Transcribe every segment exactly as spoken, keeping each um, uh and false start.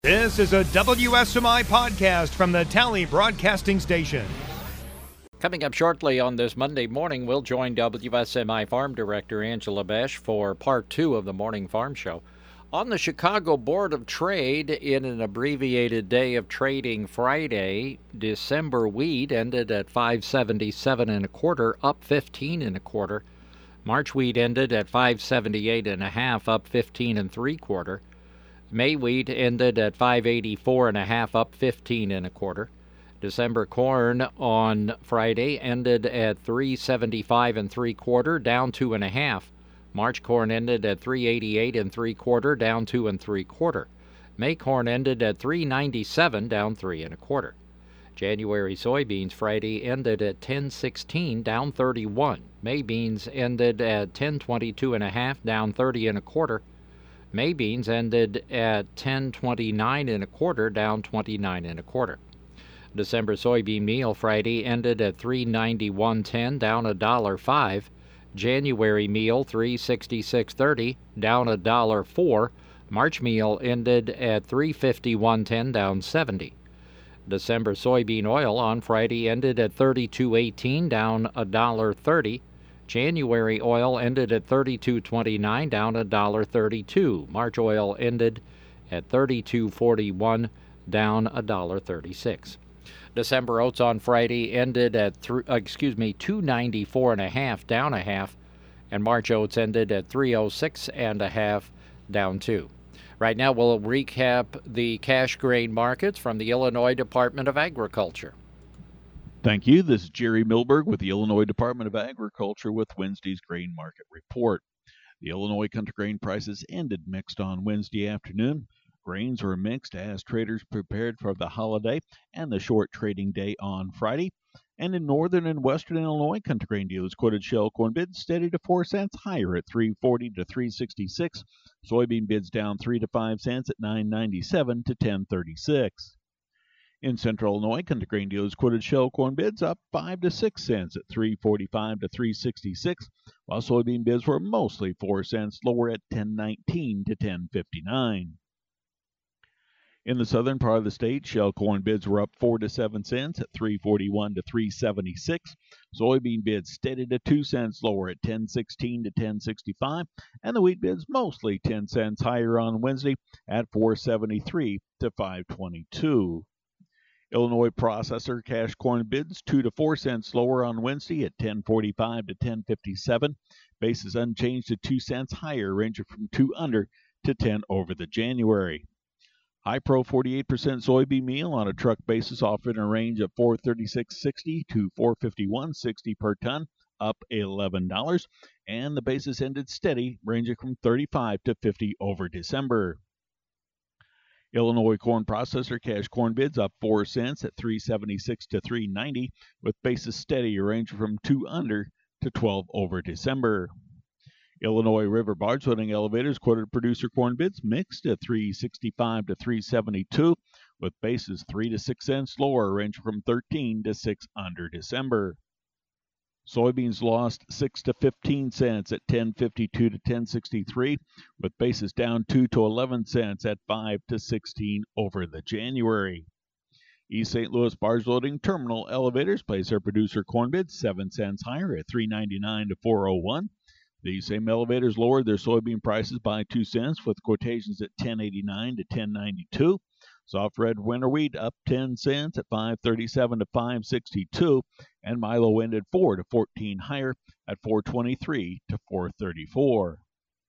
This is a W S M I podcast from the Tally Broadcasting Station. Coming up shortly on this Monday morning, we'll join W S M I Farm Director Angela Besch for part two of the Morning Farm Show. On the Chicago Board of Trade, in an abbreviated day of trading Friday, December wheat ended at five seventy-seven and a quarter, up fifteen and a quarter. March wheat ended at five seventy-eight and a half, up fifteen and three quarter. May wheat ended at five eighty-four and a half, up fifteen and a quarter. December corn on Friday ended at three seventy-five and three quarter, down two and a half. March corn ended at three eighty-eight and three quarter, down two and three quarter. May corn ended at three ninety-seven, down three and a quarter. January soybeans Friday ended at ten sixteen, down thirty-one. May beans ended at ten twenty-two and a half, down thirty and a quarter. May beans ended at ten twenty-nine and a quarter, down twenty-nine and a quarter. December soybean meal Friday ended at three ninety-one ten, down a dollar five. January meal three sixty-six thirty, down a dollar four. March meal ended at three fifty-one ten, down seventy. December soybean oil on Friday ended at thirty-two eighteen, down a dollar thirty. January oil ended at thirty-two twenty-nine, down a dollar thirty-two. March oil ended at thirty-two forty-one, down a dollar thirty-six. December oats on Friday ended at th- excuse me two ninety-four and a half, down a half, and March oats ended at three oh six and a half, down two. Right now we'll recap the cash grain markets from the Illinois Department of Agriculture. Thank you. This is Jerry Milberg with the Illinois Department of Agriculture with Wednesday's grain market report. The Illinois country grain prices ended mixed on Wednesday afternoon. Grains were mixed as traders prepared for the holiday and the short trading day on Friday. And in northern and western Illinois, country grain dealers quoted shell corn bids steady to four cents higher at three forty to three sixty-six. Soybean bids down three to five cents at nine ninety-seven to ten thirty-six. In central Illinois, country grain dealers quoted shell corn bids up five to six cents at three forty-five to three sixty-six, while soybean bids were mostly four cents lower at ten nineteen to ten fifty-nine. In the southern part of the state, shell corn bids were up four to seven cents at three forty-one to three seventy-six. Soybean bids steady to two cents lower at ten sixteen to ten sixty-five, and the wheat bids mostly ten cents higher on Wednesday at four seventy-three to five twenty-two. Illinois processor cash corn bids two to four cents lower on Wednesday at ten forty-five to ten fifty-seven. Basis unchanged to two cents higher, ranging from two under to ten over the January. High Pro forty-eight percent soybean meal on a truck basis offered in a range of four thirty-six sixty to four fifty-one sixty per ton, up eleven dollars, and the basis ended steady, ranging from thirty-five to fifty over December. Illinois corn processor cash corn bids up four cents at three seventy-six to three ninety, with basis steady, ranging from two under to twelve over December. Illinois River barge loading elevators quoted producer corn bids mixed at three sixty-five to three seventy-two, with basis three to six cents lower, ranging from thirteen to six under December. Soybeans lost six to fifteen cents at ten fifty-two to ten sixty-three, with basis down two to eleven cents at five to sixteen over the January. East Saint Louis barge loading terminal elevators placed their producer corn bids seven cents higher at three ninety-nine to four oh one. These same elevators lowered their soybean prices by two cents, with quotations at ten eighty-nine to ten ninety-two. Soft red winter wheat up ten cents at five thirty-seven to five sixty-two, and Milo ended four to fourteen higher at four twenty-three to four thirty-four.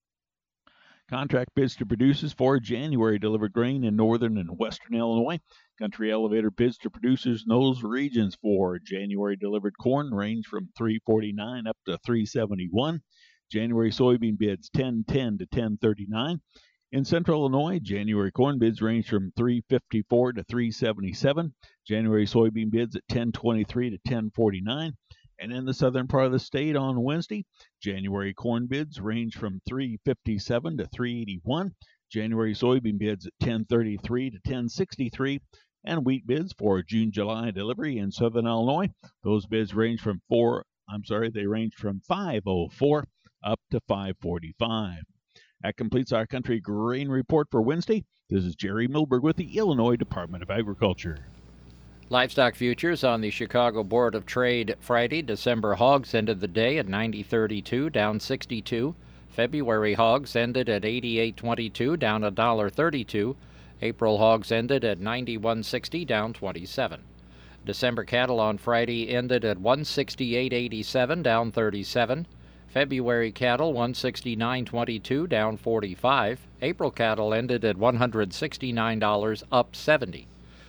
Contract bids to producers for January delivered grain in northern and western Illinois. Country elevator bids to producers in those regions for January delivered corn range from three forty-nine up to three seventy-one. January soybean bids ten ten to ten thirty-nine. In central Illinois, January corn bids range from three fifty-four to three seventy-seven. January soybean bids at ten twenty-three to ten forty-nine. And in the southern part of the state on Wednesday, January corn bids range from three fifty-seven to three eighty-one. January soybean bids at ten thirty-three to ten sixty-three. And wheat bids for June-July delivery in southern Illinois, those bids range from four, I'm sorry, they range from five oh four up to five forty-five. That completes our country grain report for Wednesday. This is Jerry Milberg with the Illinois Department of Agriculture. Livestock futures on the Chicago Board of Trade Friday. December hogs ended the day at ninety thirty-two, down sixty-two. February hogs ended at eighty-eight twenty-two, down one dollar thirty-two. April hogs ended at ninety-one sixty, down twenty-seven. December cattle on Friday ended at one sixty-eight eighty-seven, down thirty-seven. February cattle one sixty-nine twenty-two, down forty-five. April cattle ended at one hundred sixty-nine dollars, up seventy.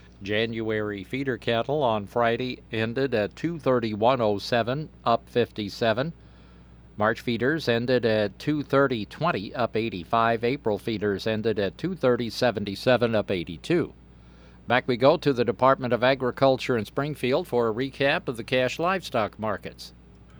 January feeder cattle on Friday ended at two thirty-one oh seven, up fifty-seven. March feeders ended at two thirty twenty, up eighty-five. April feeders ended at two thirty seventy-seven, up eighty-two. Back we go to the Department of Agriculture in Springfield for a recap of the cash livestock markets.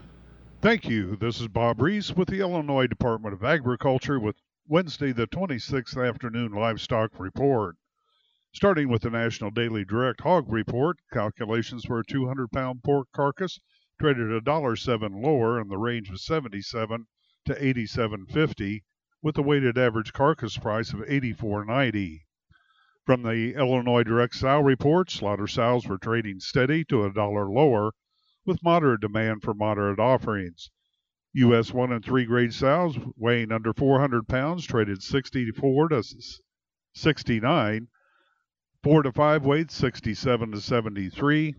Thank you. This is Bob Reese with the Illinois Department of Agriculture with Wednesday the twenty-sixth afternoon livestock report. Starting with the National Daily Direct Hog Report, calculations for a two hundred pound pork carcass traded a dollar seven lower in the range of seventy-seven to eighty-seven fifty, with a weighted average carcass price of eighty-four ninety. From the Illinois Direct Sow Report, slaughter sows were trading steady to a dollar lower, with moderate demand for moderate offerings. U S one and three grade sows weighing under four hundred pounds traded sixty-four to sixty-nine. Four to five weights, sixty-seven to seventy-three.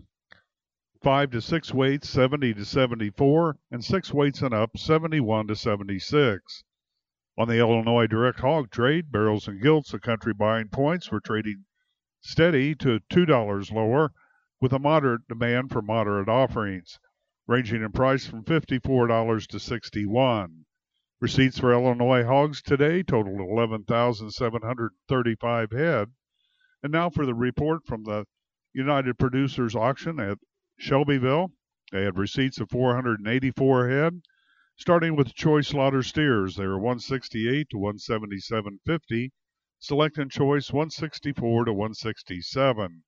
Five to six weights, seventy to seventy-four. And six weights and up, seventy-one to seventy-six. On the Illinois Direct Hog Trade, barrels and gilts of country buying points were trading steady to two dollars lower, with a moderate demand for moderate offerings, ranging in price from fifty-four dollars to sixty-one dollars. Receipts for Illinois hogs today totaled eleven thousand seven hundred thirty-five head. And now for the report from the United Producers Auction at Shelbyville. They had receipts of four hundred eighty-four head, starting with choice slaughter steers. They were one sixty-eight to one seventy-seven fifty, select and choice one sixty-four to one sixty-seven.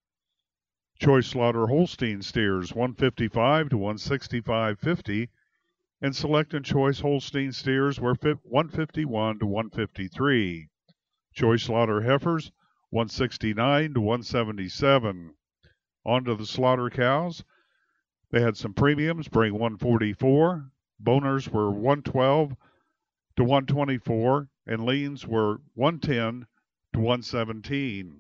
Choice slaughter Holstein steers one fifty-five to one sixty-five fifty, and select and choice Holstein steers were one fifty-one to one fifty-three. Choice slaughter heifers one sixty-nine to one seventy-seven. On to the slaughter cows. They had some premiums, bring one forty-four. Boners were one twelve to one twenty-four, and leans were one ten to one seventeen.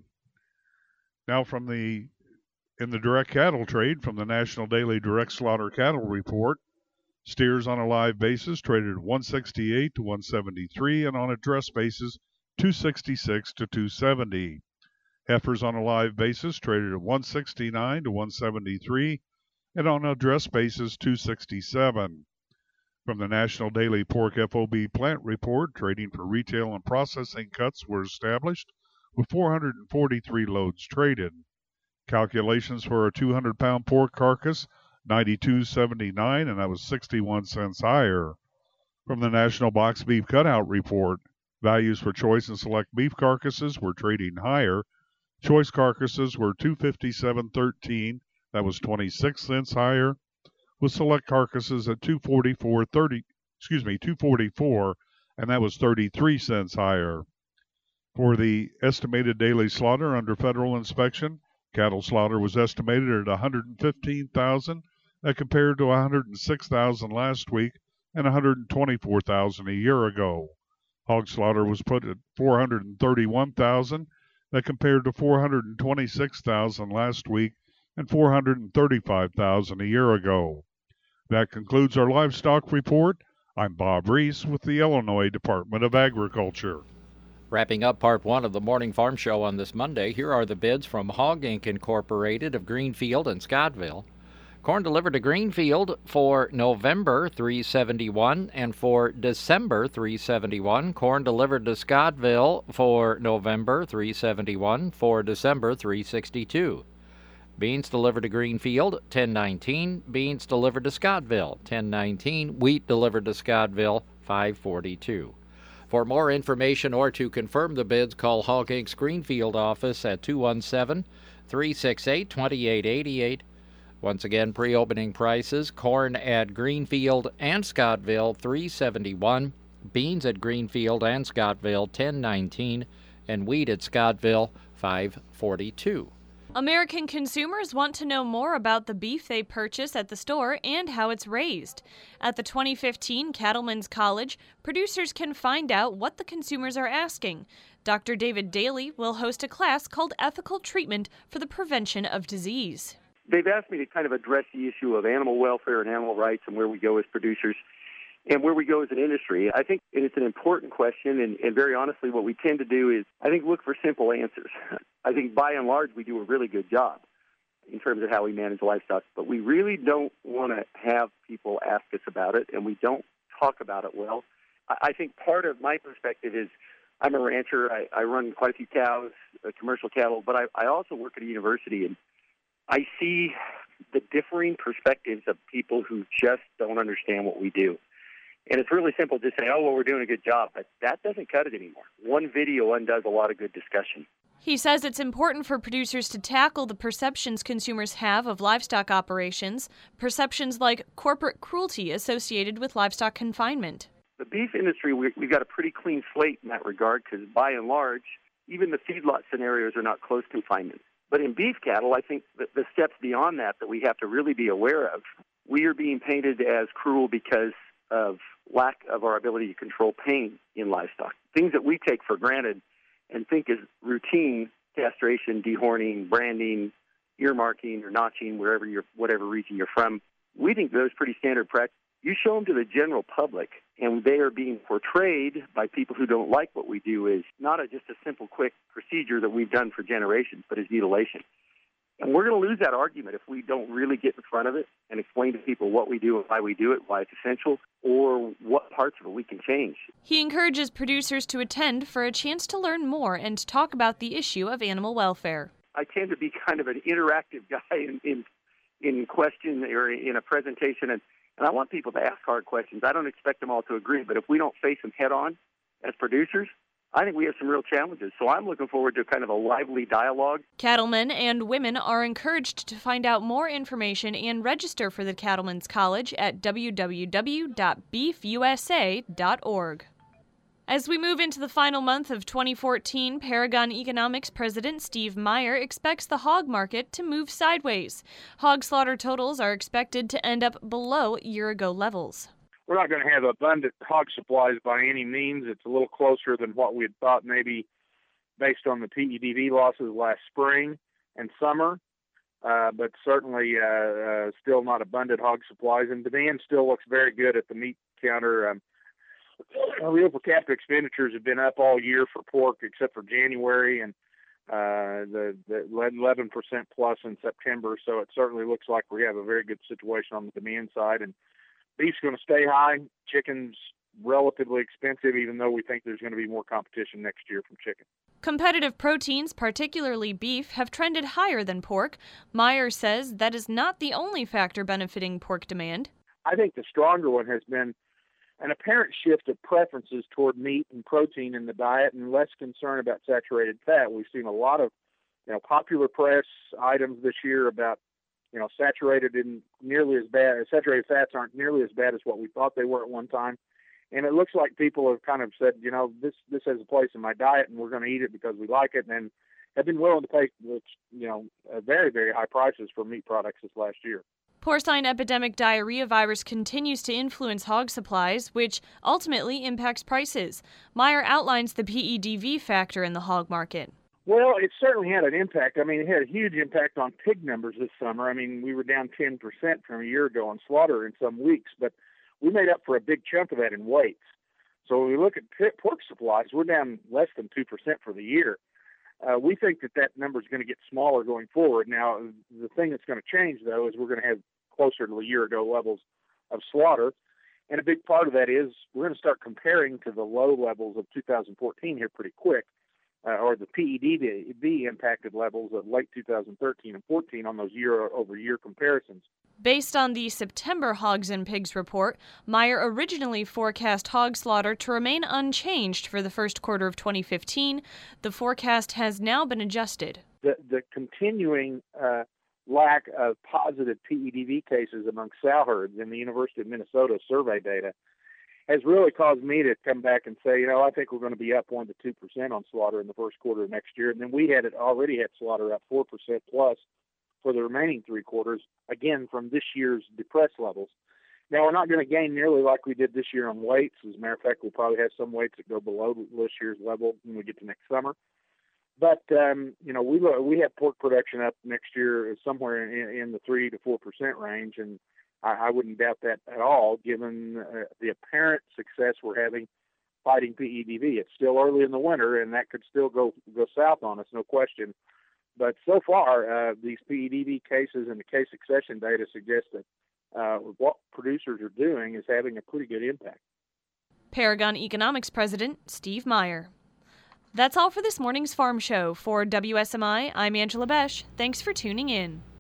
Now from the in the direct cattle trade, from the National Daily Direct Slaughter Cattle Report, steers on a live basis traded one sixty-eight to one seventy-three, and on a dress basis two sixty-six to two seventy. Heifers on a live basis traded at one sixty-nine to one seventy-three, and on a dress basis two sixty-seven. From the National Daily Pork F O B Plant Report, trading for retail and processing cuts were established with four hundred forty-three loads traded. Calculations for a two hundred pound pork carcass, ninety-two seventy-nine, and that was sixty-one cents higher. From the National Box Beef Cutout Report, values for choice and select beef carcasses were trading higher. Choice carcasses were two fifty-seven thirteen, that was twenty-six cents higher, with select carcasses at two forty-four thirty, excuse me, two forty-four, and that was thirty-three cents higher. For the estimated daily slaughter under federal inspection, cattle slaughter was estimated at one hundred fifteen thousand, that compared to one hundred six thousand last week and one hundred twenty-four thousand a year ago. Hog slaughter was put at four hundred thirty-one thousand, that compared to four hundred twenty-six thousand last week and four hundred thirty-five thousand a year ago. That concludes our livestock report. I'm Bob Reese with the Illinois Department of Agriculture. Wrapping up part one of the Morning Farm Show on this Monday, here are the bids from Hog Incorporated. Incorporated of Greenfield and Scottville. Corn delivered to Greenfield for November, three seventy-one, and for December, three seventy-one. Corn delivered to Scottville for November, three seventy-one, for December, three sixty-two. Beans delivered to Greenfield, ten nineteen. Beans delivered to Scottville, ten nineteen. Wheat delivered to Scottville, five forty-two. For more information or to confirm the bids, call Hog Incorporated's Greenfield office at two one seven, three six eight, two eight eight eight. Once again, pre-opening prices, corn at Greenfield and Scottville, three seventy-one. Beans at Greenfield and Scottville, ten nineteen, and wheat at Scottville, five forty-two. American consumers want to know more about the beef they purchase at the store and how it's raised. At the twenty fifteen Cattlemen's College, producers can find out what the consumers are asking. Doctor David Daly will host a class called Ethical Treatment for the Prevention of Disease. They've asked me to kind of address the issue of animal welfare and animal rights and where we go as producers and where we go as an industry. I think it's an important question, and, and very honestly, what we tend to do is, I think, look for simple answers. I think by and large, we do a really good job in terms of how we manage livestock, but we really don't want to have people ask us about it, and we don't talk about it well. I, I think part of my perspective is I'm a rancher. I, I run quite a few cows, uh, commercial cattle, but I, I also work at a university, and I see the differing perspectives of people who just don't understand what we do. And it's really simple to say, oh, well, we're doing a good job, but that doesn't cut it anymore. One video undoes a lot of good discussion. He says it's important for producers to tackle the perceptions consumers have of livestock operations, perceptions like corporate cruelty associated with livestock confinement. The beef industry, we, we've got a pretty clean slate in that regard because by and large, even the feedlot scenarios are not close confinement. But in beef cattle, I think the, the steps beyond that that we have to really be aware of, we are being painted as cruel because of lack of our ability to control pain in livestock. Things that we take for granted and think is routine: castration, dehorning, branding, earmarking, or notching, wherever you're, whatever region you're from. We think those are pretty standard practice. You show them to the general public, and they are being portrayed by people who don't like what we do as not a, just a simple, quick procedure that we've done for generations, but as mutilation. And we're going to lose that argument if we don't really get in front of it and explain to people what we do and why we do it, why it's essential, or what parts of it we can change. He encourages producers to attend for a chance to learn more and talk about the issue of animal welfare. I tend to be kind of an interactive guy in in, in question or in a presentation, and, and I want people to ask hard questions. I don't expect them all to agree, but if we don't face them head on as producers, I think we have some real challenges, so I'm looking forward to kind of a lively dialogue. Cattlemen and women are encouraged to find out more information and register for the Cattlemen's College at w w w dot beef u s a dot org. As we move into the final month of twenty fourteen, Paragon Economics President Steve Meyer expects the hog market to move sideways. Hog slaughter totals are expected to end up below year-ago levels. We're not going to have abundant hog supplies by any means. It's a little closer than what we had thought, maybe based on the P E D V losses last spring and summer, uh, but certainly uh, uh, still not abundant hog supplies. And demand still looks very good at the meat counter. Um, real per capita expenditures have been up all year for pork except for January, and uh, the, the eleven percent plus in September. So it certainly looks like we have a very good situation on the demand side. And beef's going to stay high. Chicken's relatively expensive, even though we think there's going to be more competition next year from chicken. Competitive proteins, particularly beef, have trended higher than pork. Meyer says that is not the only factor benefiting pork demand. I think the stronger one has been an apparent shift of preferences toward meat and protein in the diet and less concern about saturated fat. We've seen a lot of, you know, popular press items this year about You know, saturated in nearly as bad, saturated fats aren't nearly as bad as what we thought they were at one time. And it looks like people have kind of said, you know, this this has a place in my diet and we're going to eat it because we like it, and have been willing to pay, you know, very, very high prices for meat products this last year. Porcine epidemic diarrhea virus continues to influence hog supplies, which ultimately impacts prices. Meyer outlines the P E D V factor in the hog market. Well, it certainly had an impact. I mean, it had a huge impact on pig numbers this summer. I mean, we were down ten percent from a year ago on slaughter in some weeks, but we made up for a big chunk of that in weights. So when we look at pork supplies, we're down less than two percent for the year. Uh, we think that that number is going to get smaller going forward. Now, the thing that's going to change, though, is we're going to have closer to a year ago levels of slaughter. And a big part of that is we're going to start comparing to the low levels of two thousand fourteen here pretty quick. Uh, or the P E D V impacted levels of late two thousand thirteen and fourteen on those year-over-year comparisons. Based on the September Hogs and Pigs report, Meyer originally forecast hog slaughter to remain unchanged for the first quarter of twenty fifteen. The forecast has now been adjusted. The, the continuing uh, lack of positive P E D V cases among sow herds in the University of Minnesota survey data has really caused me to come back and say, you know, I think we're going to be up one to two percent on slaughter in the first quarter of next year. And then we had it already had slaughter up four percent plus for the remaining three quarters, again, from this year's depressed levels. Now, we're not going to gain nearly like we did this year on weights. As a matter of fact, we'll probably have some weights that go below this year's level when we get to next summer. But, um, you know, we we have pork production up next year somewhere in, in the three to four percent range, and I, I wouldn't doubt that at all, given uh, the apparent success we're having fighting P E D V. It's still early in the winter, and that could still go go south on us, no question. But so far, uh, these P E D V cases and the case accession data suggest that uh, what producers are doing is having a pretty good impact. Paragon Economics President Steve Meyer. That's all for this morning's Farm Show. For W S M I, I'm Angela Besh. Thanks for tuning in.